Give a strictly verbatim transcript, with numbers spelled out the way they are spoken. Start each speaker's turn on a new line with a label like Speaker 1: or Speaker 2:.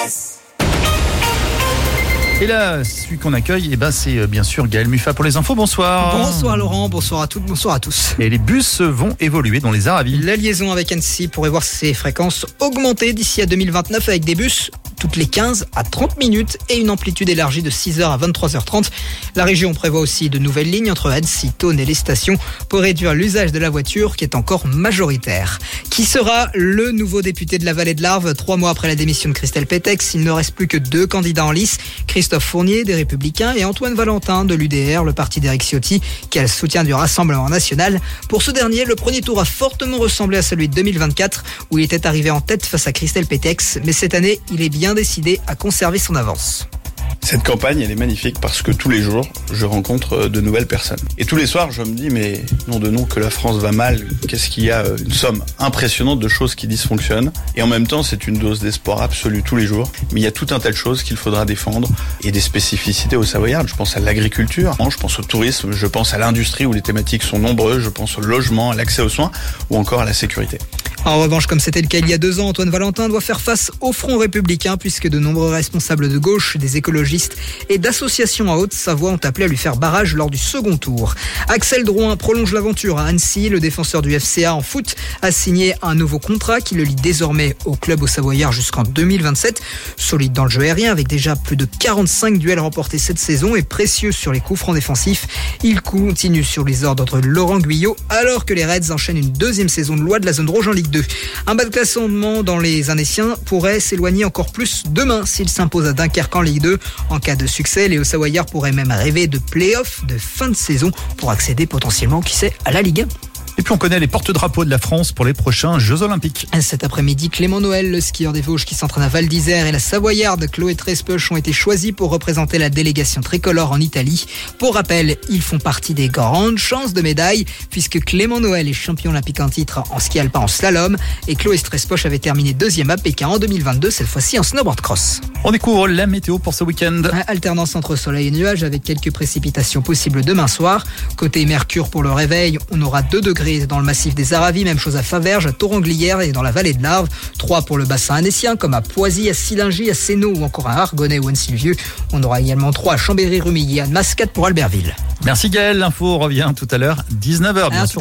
Speaker 1: Express.
Speaker 2: Et là, celui qu'on accueille, eh ben, c'est bien sûr Gaël Muffat pour les infos. Bonsoir.
Speaker 3: Bonsoir Laurent, bonsoir à toutes, bonsoir à tous.
Speaker 2: Et les bus vont évoluer dans les Aravis.
Speaker 3: La liaison avec Annecy pourrait voir ses fréquences augmenter d'ici à deux mille vingt-neuf avec des bus toutes les quinze à trente minutes et une amplitude élargie de six heures à vingt-trois heures trente. La région prévoit aussi de nouvelles lignes entre Annecy, Thônes et les stations pour réduire l'usage de la voiture qui est encore majoritaire. Qui sera le nouveau député de la Vallée de l'Arve? Trois mois après la démission de Christelle Pétex, il ne reste plus que deux candidats en lice. Christophe Fournier des Républicains et Antoine Valentin de l'U D R, le parti d'Éric Ciotti, qui a le soutien du Rassemblement National. Pour ce dernier, le premier tour a fortement ressemblé à celui de deux mille vingt-quatre où il était arrivé en tête face à Christelle Pétex. Mais cette année, il est bien décidé à conserver son avance.
Speaker 4: Cette campagne, elle est magnifique parce que tous les jours, je rencontre de nouvelles personnes. Et tous les soirs, je me dis, mais non de non que la France va mal, qu'est-ce qu'il y a? Une somme impressionnante de choses qui dysfonctionnent. Et en même temps, c'est une dose d'espoir absolue tous les jours. Mais il y a tout un tas de choses qu'il faudra défendre et des spécificités au Savoyard. Je pense à l'agriculture, je pense au tourisme, je pense à l'industrie où les thématiques sont nombreuses, je pense au logement, à l'accès aux soins ou encore à la sécurité.
Speaker 3: En revanche, comme c'était le cas il y a deux ans, Antoine Valentin doit faire face au Front républicain puisque de nombreux responsables de gauche, des écologistes et d'associations en Haute-Savoie ont appelé à lui faire barrage lors du second tour. Axel Drouin prolonge l'aventure à Annecy. Le défenseur du F C A en foot a signé un nouveau contrat qui le lie désormais au club au Savoyard jusqu'en deux mille vingt-sept. Solide dans le jeu aérien avec déjà plus de quarante-cinq duels remportés cette saison et précieux sur les coups francs défensifs. Il continue sur les ordres de Laurent Guyot alors que les Reds enchaînent une deuxième saison de loi de la zone rouge en Ligue deux. Un bas de classement dans les Annéciens pourrait s'éloigner encore plus demain s'il s'impose à Dunkerque en Ligue deux. En cas de succès, les Hauts-Savoyards pourraient même rêver de play-off de fin de saison pour accéder potentiellement, qui sait, à la Ligue un.
Speaker 2: Et puis on connaît les porte-drapeaux de la France pour les prochains Jeux Olympiques.
Speaker 3: Cet après-midi, Clément Noël, le skieur des Vosges qui s'entraîne à Val d'Isère, et la Savoyarde Chloé Trespeuch ont été choisis pour représenter la délégation tricolore en Italie. Pour rappel, ils font partie des grandes chances de médaille puisque Clément Noël est champion olympique en titre en ski alpin en slalom et Chloé Trespeuch avait terminé deuxième à Pékin en deux mille vingt-deux, cette fois-ci en snowboard cross.
Speaker 2: On découvre la météo pour ce week-end.
Speaker 3: Alternance entre soleil et nuages avec quelques précipitations possibles demain soir. Côté Mercure pour le réveil, on aura deux degrés dans le massif des Aravis, même chose à Faverges, à Toranglière et dans la vallée de l'Arve. trois pour le bassin annécien, comme à Poisy, à Silingy, à Sénaux ou encore à Argonnet ou Anne-Sylvieux. On aura également trois à Chambéry-Rumilly, à Mascate pour Albertville.
Speaker 2: Merci Gaël, l'info revient tout à l'heure, dix-neuf heures bien sûr.